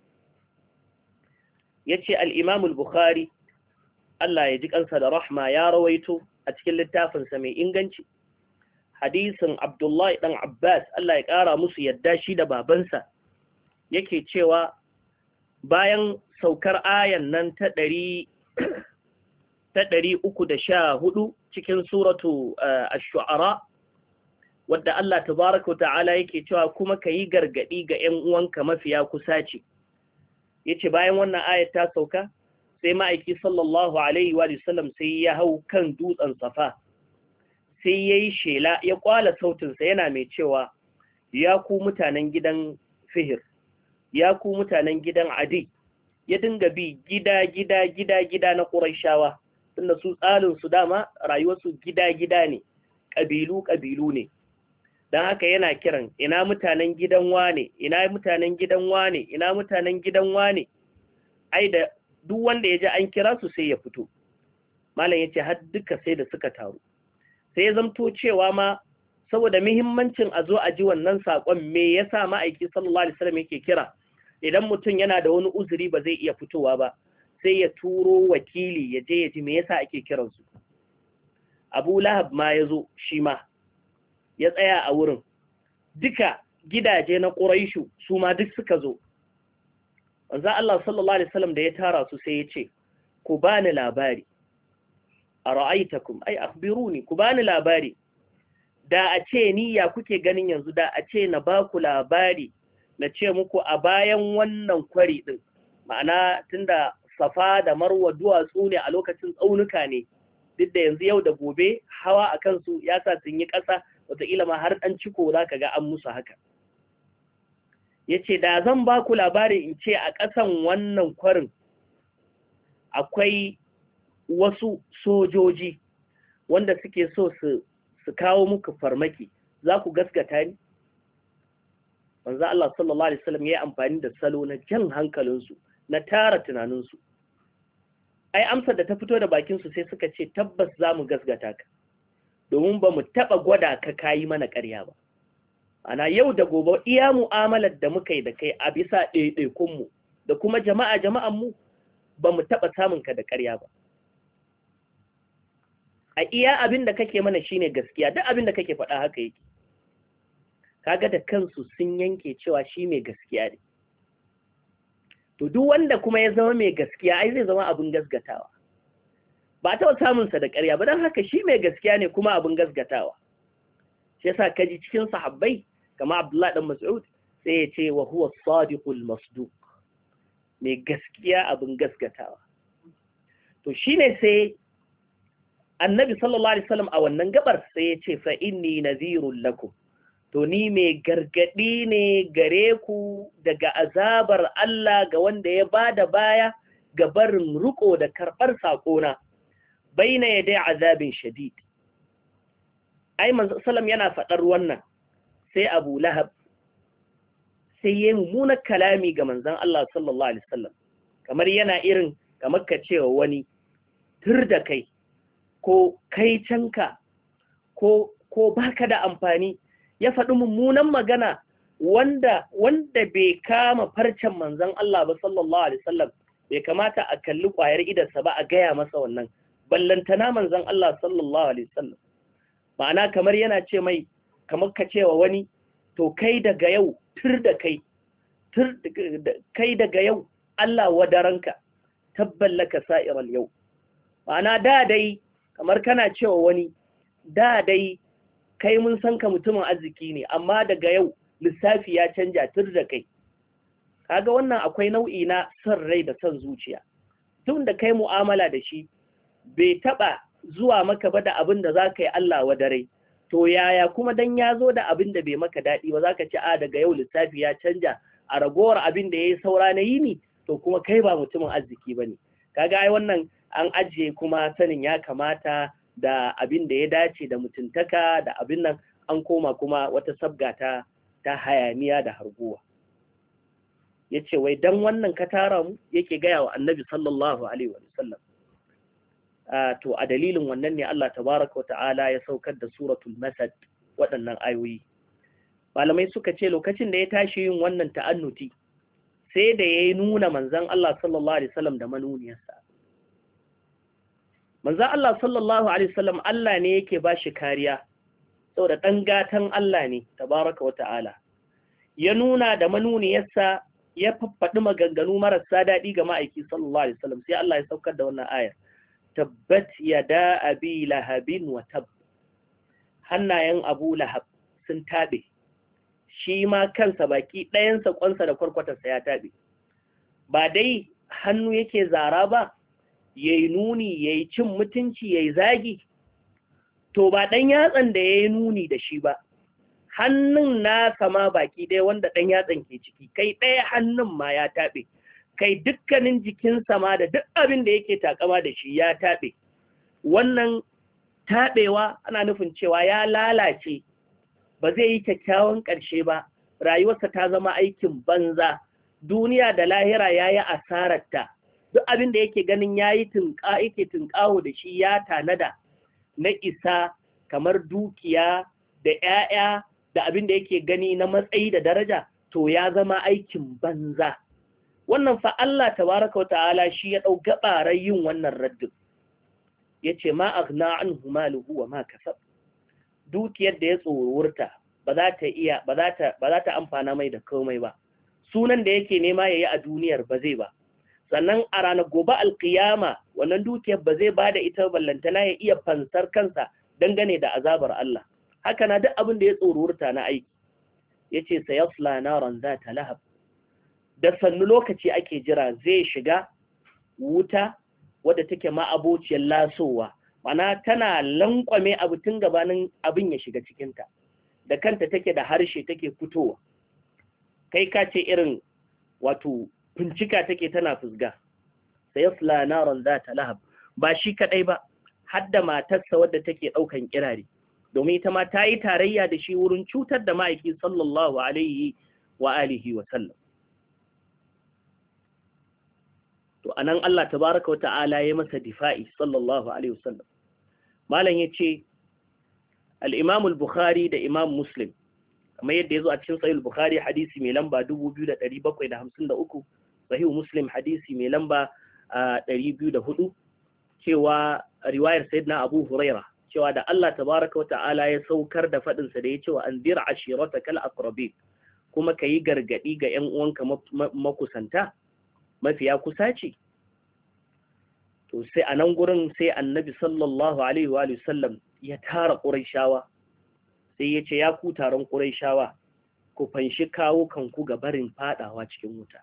Yace al-Imam al-Bukhari Allah ya ji kansa da rahma ya rawaito a cikin littafinsa mai inganci hadisin Abdullahi dan Abbas Allah ya kara musu yadda shi da babansa yake cewa bayan saukar ayan nan ta 314 cikin suratu ash-shu'ara wadda Allah tabaaraka wa ta'ala yake cewa kuma kayi gargadi ga ƴan uwanka mafiya kusa ce yace bayan wannan ayat ta sauka sai ma'aiki sallallahu alaihi wa sallam sai ya hau kan dutsen Safa sai yayi shela ya kwala sautinsa yana mai cewa ya ku mutanen gidan Fihr ya ku mutanen gidan Adi ya dinga bi gida na Qurayshawa tunda su tsalin su dama rayuwarsu gida ne ƙabilu ne dan haka yana kiran ina mutanen gidan wane ina mutanen gidan wane ina mutanen gidan wane ai da duk wanda ya ji an kira su sai ya fito malam yace har duka sai da suka taru sai ya zamto cewa ma saboda muhimmancin a zo a ji wannan sakon me yasa ma'aiki sallallahu alaihi wasallam yake kira idan mutum yana da wani uzuri ba zai iya fitowa ba sai ya turo wakili ya je ya ji me yasa ake kiran su Abu Lahab ma yazo shi ma ya tsaya a wurin duka gidaje na Quraishu su ma duk suka zo manzo Allah sallallahu alaihi wasallam da ya tara su sai ya ce ku bani labari ara'aytakum ay akhbiruni ku bani labari da a ce ni ya kuke ganin yanzu da a ce na ba ku labari na ce muku a bayan wannan kwari din ma'ana tunda Safa da Marwa duwatsu ne a lokacin tsaunuka ne duk da yanzu yau da gobe hawa a kansu ya sa sun yi ƙasa wataƙila ma har ɗan ciko za ka ga an musu haka ya ce da zan ba ku labari in ce a ƙasan wannan kwarin akwai wasu sojoji wanda suke so su kawo muku farmaki za ku gaskata ni? Manzo Allah sallallahu alaihi wasallam ya yi amfani da salo na jan hankalinsu na tara tunaninsu ai amsar da ta fito da bakinsu sai suka ce tabbas za mu gaskata ka domin ba mu taɓa gwada ka kayi mana ƙarya ba ana yau da gobe iya mu'amalar da muka yi da kai a bisa ɗaiɗaikunmu da kuma jama'anmu ba mu taɓa samun ka da ƙarya ba a iya abin da kake mana shine gaskiya duk abin da kake faɗa haka yake kaga da kansu sun yanke cewa shi mai gaskiya ne to duk wanda kuma ya zama mai gaskiya ai zai zama abin gasgatawa ba ta samun sa da ƙarya ba dan haka shi mai gaskiya ne kuma abin gasgatawa shi yasa kaji cikin sahabbai kamar Abdullah dan Mas'ud sai ya ce wa huwa as-sadiqul masduq mai gaskiya abin gasgatawa to shine sai Annabi sallallahu alaihi wasallam a wannan gabar sai ya ce fa inni nadhirul lakum to ni mai gargadi ne gare ku daga azabar Allah ga wanda ya bada baya ga barin riko da karbar sakona baina yadai azabin shadid ai manzo sallam yana fadar wannan sai Abu Lahab sai yayi mummunar kalami ga manzon Allah sallallahu alaihi wasallam kamar yana irin kamar ka cewa wani tur da kai ko kai canka ko baka da amfani ya faɗi mummunan magana wanda bai kama farcen manzon Allah ba sallallahu alaihi wasallam bai kamata a kalli ƙwayar idarsa ba a gaya masa wannan ballantana manzon Allah sallallahu alaihi wasallam ma'ana kamar yana ce mai kamar ka cewa wani to kai daga yau kai daga yau Allah wadaranka tabballaka sa'iral yau ma'ana da dai kamar kana cewa wani da dai kai mun san ka mutumin arziki ne amma daga yau lissafi ya canja tur da kai kaga wannan akwai nau'i na son rai da son zuciya tun da kai mu'amala da shi bai taba zuwa maka ba da abin da zaka yi Allah wadare to yaya kuma dan ya zo da abin da bai maka dadi ba zaka ci a daga yau lissafi ya canja a ragowar abin da yayi saura na yini to kuma kai ba mutumin arziki bane kaga ai wannan an ajiye kuma sanin ya kamata da abin da ya dace da mutuntaka da abin nan an koma kuma wata sabga ta hayaniya da harguwa yace wai dan wannan ka tara mu yake gaya wa annabi sallallahu alaihi wasallam to a dalilin wannan ne Allah tabaaraka ta'ala ya saukar da suratul masad waɗannan ayoyi. Malamai suka ce lokacin da ya tashi yin wannan ta'annuti sai da ya nuna manzon Allah sallallahu alaihi wasallam da manuniyarsa. Manzon Allah sallallahu alaihi wasallam Allah ne yake bashi kariya saboda dan gatan Allah ne tabaraka wa ta'ala. Ya nuna da manuniyarsa ya faffadi maganganu marasa daɗi ga ma'aiki sallallahu alaihi wasallam, sai Allah ya saukar da wannan ayar, tabbat yada abi lahabin wa tab. Hannayen Abu Lahab sun tabe, shi ma kansa baki ɗayansa kwansa da kwarkwatarsa ya tabe. Ba dai hannu yake zara ba, yayi nuni, yayi cin mutunci, yayi zagi, to ba ɗan yatsan da yayi nuni da shi ba, hannun nasa ma baki ɗaya wanda ɗan yatsan ke ciki, kai ɗaya hannun ma ya taɓe, kai dukkanin jikinsa ma da duk abin da yake takama da shi ya taɓe. Wannan taɓewa ana nufin cewa ya lalace, ba zai yi kyakkyawan ƙarshe ba, rayuwarsa ta zama aikin banza, duniya da lahira ya yi asararta, duk abin da yake ganin ya yi tunƙaho da shi ya tanada na isa kamar dukiya da ‘ya'ya da abin da yake gani na matsayi da daraja, to ya zama aikin banza. Wannan fa Allah tabaraka wa ta'ala shi ya ɗau gabarar yin wannan raddin. Ya ce, ma aghna anhu maluhu wa ma kasab. Dukiyar da ya tsorurta ba za ta amfana mai da komai ba. Sunan da yake nema ya yi a duniyar ba zai ba. Sannan a ranar gobe alkiyama wannan dukiyar ba zai ba da ita ballantana ya iya fansar kansa dangane da azabar Allah. Haka na duk abin da ya tsorurta na aiki. Ya ce, sayasla naran za ta lahab. Da sannu lokaci ake jira zai shiga wuta wadda take ma'abociyar lasowa, mana tana lankwame abu tun gabanin abin ya shiga cikinta, da kanta take da harshe take fitowa, kai ka ce irin wato bincika take tana fusga. sayasla naran za ta lahab. Ba shi kadai ba, har da matarsa wadda take daukan kirari, domin ita ma ta yi tarayya da shi wurin cutar da ma'aiki sallallahu alaihi wa alihi wa sallam. To anan Allah tabaraka wa ta'ala ya masa difa'i sallallahu alaihi wa sallam. Malam yace al-Imam al-Bukhari da Imam Muslim, kamar yadda yazo a cikin Sahih al-Bukhari hadisi mai lamba 2753, Sahih Muslim hadisi mai lamba 204, cewa riwayar Sayyidina Abu Huraira, cewa da Allah tabaraka wata'ala ya saukar da fadin sa da ya cewa anzir ashiratakal aqrabin, kuma kayi gargadi ga ƴan uwanka makusanta mafiya kusaci. To sai a nan gurin sai Annabi sallallahu alaihi wa sallam ya tara Qurayshawa, sai ya ce, ya ku taron Qurayshawa, ku fanshi kawo kanku ga barin fadawa cikin wuta,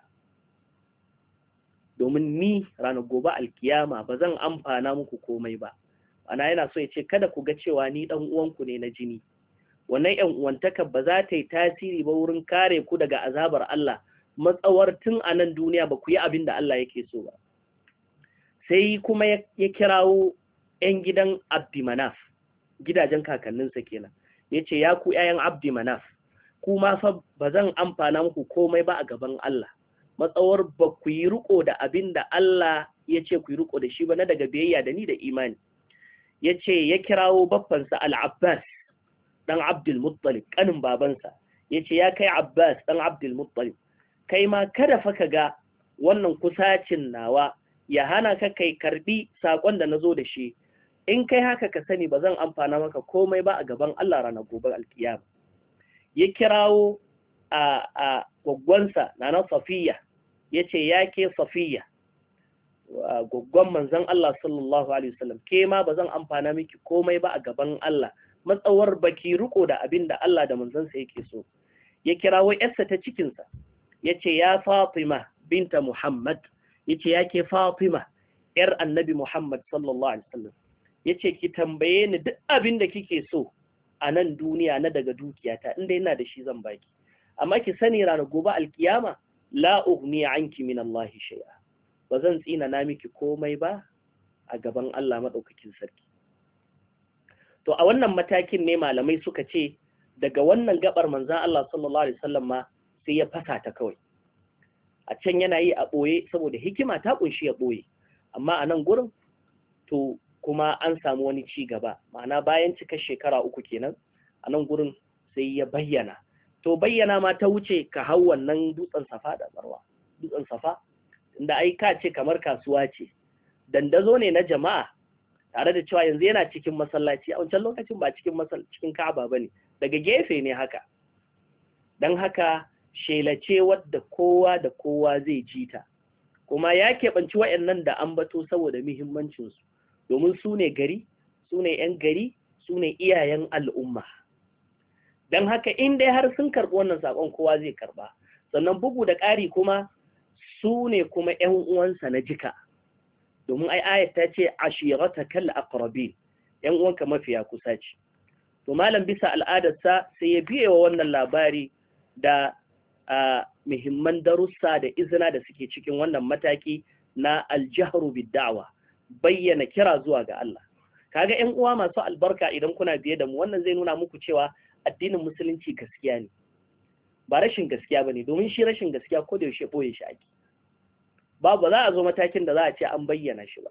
domin ni ranar gobe alkiyama ba zan amfana muku komai ba. Ana yana so ya ce, kada ku ga cewa ni dan uwanku ne na jini, wannan ƴan uwantaka ba za ta yi tasiri ba wurin kare ku daga azabar Allah, matsawar tun a nan duniya ba ku yi abin da Allah yake so ba. Sai kuma ya kirawo ƴan gidan Abdi Manaf, gidajen kakanninsa kenan, ya ce, ya ku ƴaƴan Abdi Manaf, ku ma fa ba zan amfana muku komai ba a gaban Allah, matsawar ba ku yi riko da abin da Allah ya ce ku yi riko da shi ba na daga biyayya da ni da imani. Ya ce ya kirawo baffansa Al-Abbas ɗan Abdul Muttalib, ƙanin babansa, ya ce, ya kai Abbas ɗan Abdul Muttalib, kai ma kada fa ka ga wannan kusacin nawa ya hana ka kai karbi saƙon da na zo da shi, in kai haka ka sani ba zan amfana maka komai ba a gaban Allah ranar gobe alkiyama. Ya kirawo a gwaggwansa Nana Safiya, ya ce, ya ke Safiya, gwaggwan manzon Allah sallallahu alaihi wasallam, ke ma ba zan amfana miki komai ba a gaban Allah, matsawar baki riko da abin da Allah da manzansa yake so. Ya kirawo yarsa ta cikinsa, ya ce, ya Fatima binta Muhammad, ya ce, ya ke Fatima yar annabi Muhammad sallallahu alaihi wasallam, ya ce, ki tambaye ni duk abin da kike so a nan duniya na daga dukiyata, inda yana da shi zan baki, amma ki sani ranar gobe alkiyama, la ughni anki min Allah shay'a, ba zan tsina na miki komai ba a gaban Allah madaukakin sarki. To a wannan matakin ne malamai suka ce, daga wannan gabar manzon Allah sallallahu alaihi wasallam ma sai ya fasa ta kawai. A can yana yi a boye saboda hikima ta kunshi ya boye, amma a nan gurin to kuma an samu wani ci gaba, ma'ana bayan cikar shekara 3 kenan a nan gurin sai ya bayyana. To bayyana ma ta wuce ka hau wannan dutsen Safa da Marwa. Dutsen Safa inda ai ka ce kamar kasuwa ce, dandazo ne na jama'a, tare da cewa yanzu yana cikin masallaci, a wancan lokacin ba cikin Ka'aba bane, daga gefe ne haka. Dan haka shelace wadda kowa da kowa zai ji ta, kuma ya keɓanci waɗannan da ambato saboda muhimmancinsu, domin su ne gari, su ne 'yan gari, su ne iyayen al'umma. Don haka in dai har sun karɓi wannan saƙon kowa zai karɓa, sannan bugu da ƙari kuma su ne kuma 'yan uwansa na jika, domin ai ayat ta ce ashirata kal aqrabin, 'yan uwanka mafiya kusa ce. To malam bisa al'adarsa sai ya biye wa wannan labari da muhimman darussa da izina da suke cikin wannan mataki na aljahru bid-da'wa, bayyana kira zuwa ga Allah. Kaga 'yan uwa masu albarka, idan kuna biye da mu, wannan zai nuna muku cewa addinin musulunci gaskiya ne, ba rashin gaskiya bane, domin shi rashin gaskiya ko da yaushe boye shi ake. Babu za a zo matakin da za a ce an bayyana shi ba.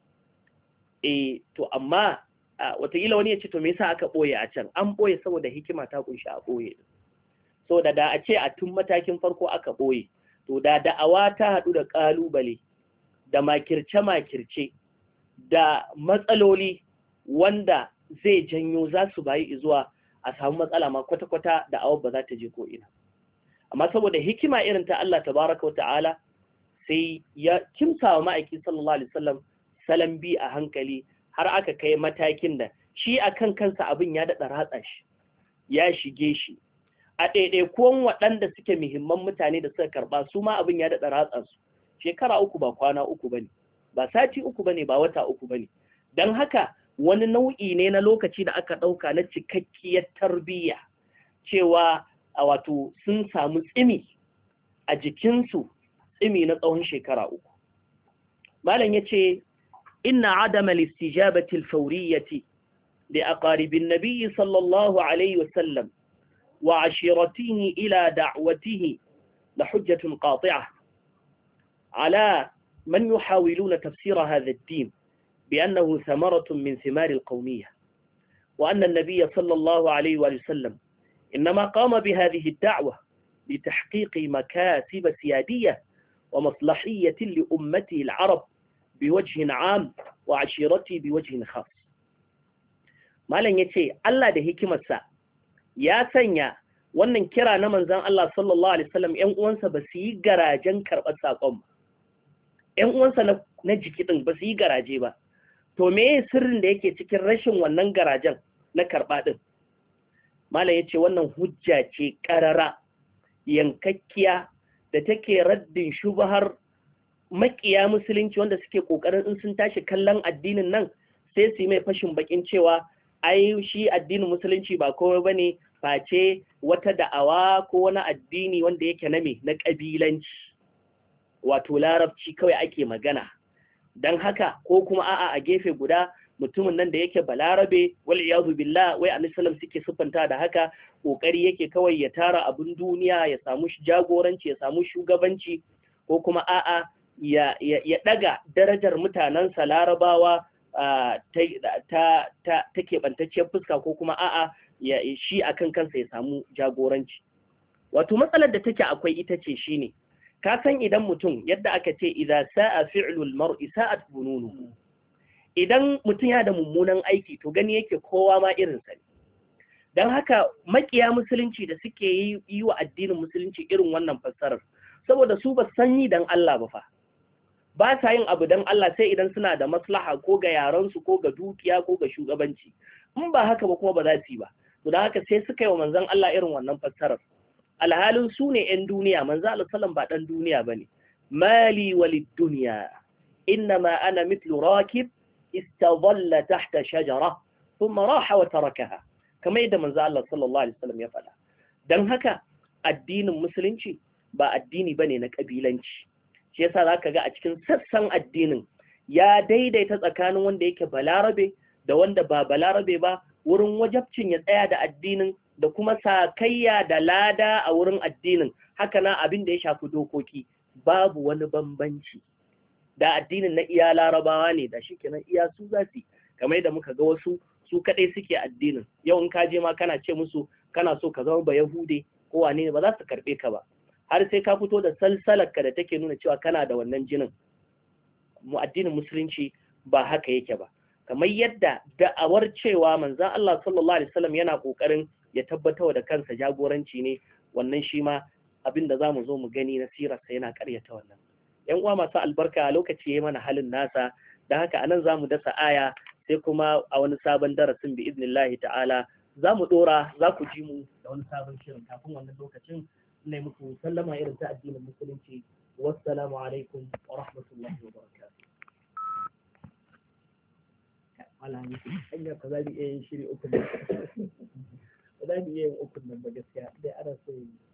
To amma wataƙila wani ya ce to me yasa aka boye a can? An boye saboda hikima ta kunshi a boye. So da a ce a tun matakin farko aka boye, to da da'awa ta haɗu da ƙalubale, da makirce-makirce, da matsaloli wanda zai janyo za su bayi zuwa a samu matsala ma kwata-kwata da awar ba za ta je ko'ina. Amma saboda hikima irin ta Allah tabaraka wa ta'ala, sai ya kimsa wa ma'aiki sallallahu alaihi wasallam salam bi a hankali, har aka kai matakin da shi akan kansa abin ya daɗa ratsa shi, ya shige shi. A ɗaiɗaikuwan waɗanda suke muhimman mutane da suka karɓa, su ma abin ya daɗa ratsa su. Shekara 3 ba kwana 3 bane, ba sati 3 bane, ba wata 3 bane. Don haka wani nau'i ne na lokaci da aka ɗauka na cikakkiyar tarbiyya, cewa wato sun samu tsimi a jikinsu, tsimi na tsawon shekara 3. Malam ya ce, inna adama listijabati alfawriyyati li aqaribin nabiyyi sallallahu alaihi wasallam wa ashiratihi ila da'watihi la hujjatun qati'ah ala man yuhawiluna tafsira hadha ad-din بأنه ثمرة من ثمار القومية، وأن النبي صلى الله عليه وسلم إنما قام بهذه الدعوة لتحقيق مكاسب سيادية ومصلحية لأمته العرب بوجه عام وعشيرته بوجه خاص. ما لن يتي الله ده hikimar ya sanya wannan kira na manzon Allah sallallahu alaihi wasallam ƴan uwansa ba su yi garajen karɓar saƙon ba, ƴan uwansa na jiki din ba su yi garaje ba. To me sirrin da yake cikin rashin wannan garajen na karɓa ɗin? Malam ya ce wannan hujja ce ƙarara, yankakkiya, da take raddin shubahar maƙiya musulunci wanda suke ƙoƙarin in sun tashi kallon addinin nan sai su yi mai fashin bakin cewa ai shi addinin musulunci ba komai bane face wata da'awa ko wani addini wanda yake na ƙabilanci, wato larabci kawai ake magana. Dan haka ko kuma a gefe guda mutumin nan da yake balarabe, wal iyazu billah, wai annabi sallallahu suke siffanta da haka, kokari yake kawai ya tara abin duniya, ya samu jagoranci, ya samu shugabanci, ko kuma ya daga darajar mutanensa larabawa ta keɓantacciyar fuska, ko kuma shi akan kansa ya samu jagoranci. Wato matsalar da take akwai ita ce shine, ka san idan mutum, yadda aka ce idza sa'a fi'lul mar'i sa'at bununu, idan mutum ya da mummunan aiki to gani yake kowa ma irin sa ne. Dan haka makiya musulunci da suke yi wa addinin musulunci irin wannan fassarar, saboda su ba san yi dan Allah ba fa, ba sa yin abu dan Allah sai idan suna da maslaha ko ga yaran su ko ga dukiya ko ga shugabanci, in ba haka ba kuma ba za su yi ba. To dan haka sai suka yi wa manzon Allah irin wannan fassarar, alhalin su ne 'yan duniya. Manzo Allah sallam ba ɗan duniya ba ne. Mali walid duniya, innama ana mitlu rakib istadalla tahta shajara thumma raha wa tarakaha, kamar yadda manzo Allah sallallahu alaihi wasallam ya faɗa. Dan haka addinin musulunci ba addini bane na kabilanci. Shi yasa zaka ga a cikin sassan addinin ya daidaita tsakanin wanda yake balarabe da wanda ba balarabe ba, wurin wajabcin ya tsaya da addinin da kuma sakayya da lada a wurin addinin. Haka na abin da ya shafi dokoki babu wani bambanci. Da addinin na iya larabawa ne da shikenan iya su za su, kamar da muka ga wasu su kadai suke addinin. Yau in ka je ma kana ce musu kana so ka zama ba Yahude ko wane ne, ba za su karbe ka ba, har sai ka fito da salsalarka da take nuna cewa kana da wannan jinin. Mu addinin musulunci ba haka yake ba. Kamar yadda da'awar cewa manzon Allah sallallahu alaihi wasallam yana kokarin ya tabbatar da kansa jagoranci ne, wannan shi ma abinda zamu zo mu gani na sirarsa yana karyata wannan. Yan uwa masu albarka, lokaci yayi mana halin nasa, dan haka anan zamu dasa aya, sai kuma a wani sabon darasin bi idnillahi ta'ala zamu dora, za ku ji mu da wani sabon shirin. Kafin wannan lokacin ne muku sallama irin ta addinin musulunci. Wassalamu alaikum wa rahmatullahi wa barakatuh. Alhamdu hanya ka zabi iya yin shiri uku ne. Za mu iya yin uku nan ba gaskiya, dai ana so